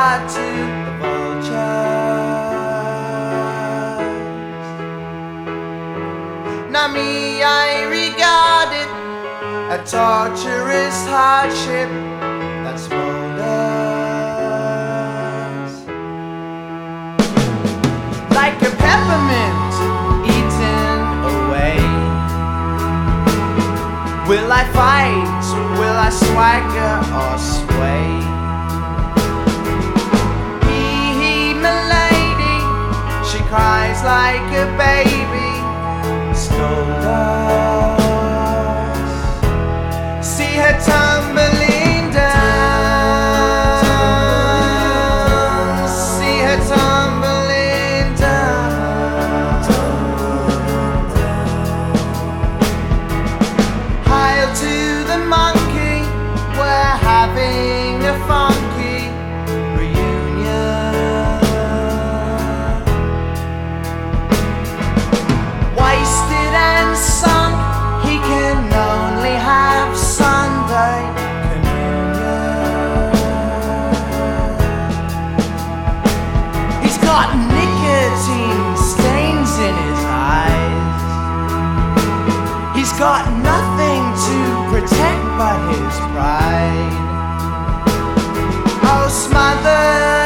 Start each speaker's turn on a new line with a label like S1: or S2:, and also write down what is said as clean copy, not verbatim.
S1: fly to the vultures. Now me, I regard it a torturous hardship that smolders like a peppermint eaten away. Will I fight? Will I swagger or sway? Milady, she cries like a baby. Scold us. See her tumbling down. See her tumbling down. Hail to the monkey, we're having a funky reunion. Wasted and sunk, he can only have Sunday communion. He's got nicotine stains in his eyes. He's got nothing to protect but his pride. Oh, smother